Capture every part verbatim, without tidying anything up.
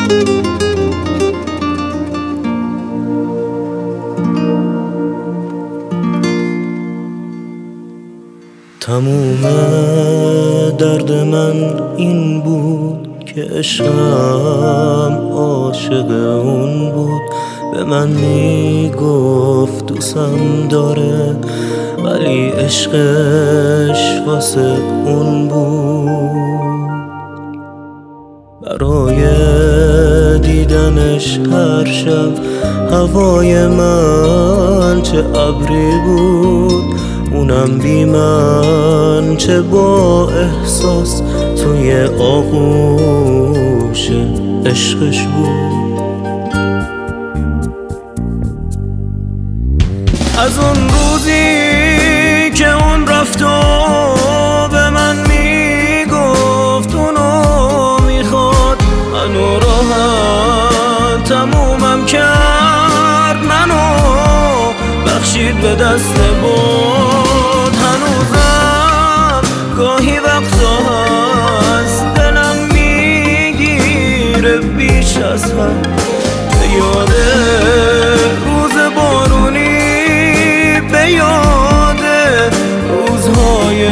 تموم درد من این بود که عشقم عاشق اون بود. به من میگفت دوستم داره ولی عشقش واسه اون بود. برای دیدنش هر شب هوای من چه ابری بود، اونم بی من چه با احساس توی آغوش عشقش بود. از اون روزی که اون رفت و به من میگفت اونو میخواد، منو راحت تمومم کرد، منو بخشید به دست بود. هنوزم گاهی وقتا هست دلم میگیره بیش از هم، به یاد روز بارونی، به یاد روزهای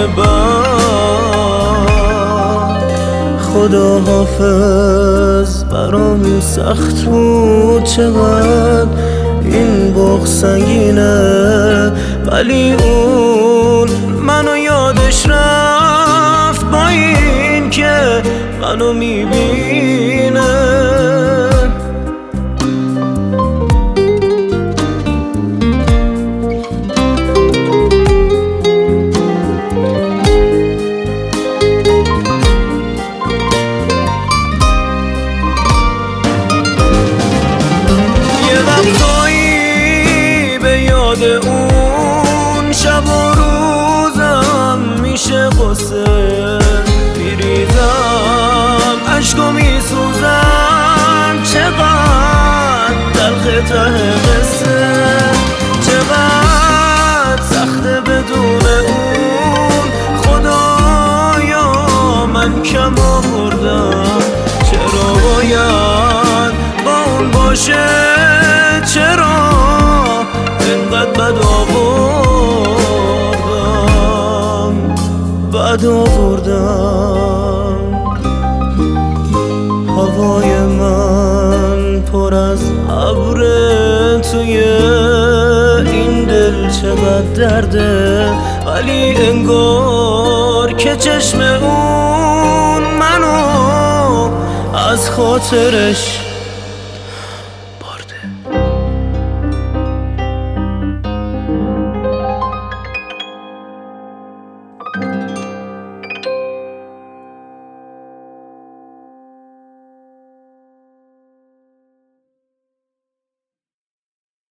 بعد. خدا حافظ برام سخت بود چقدر این بغض سنگینه، ولی اون منو یادش رفت با این که منو میبینه. اون شب و روزم میشه قصه میریزم، عشقو میسوزم، چقدر تلخ ته قصه، چقدر سخته بدون اون. خدایا من کم آوردم، چرا باید با اون باشه، چرا اینقدر بد آوردم، بد آوردم. هوای من پر از ابر، توی این دل چقدر درده، ولی انگار که چشم اون منو از خاطرش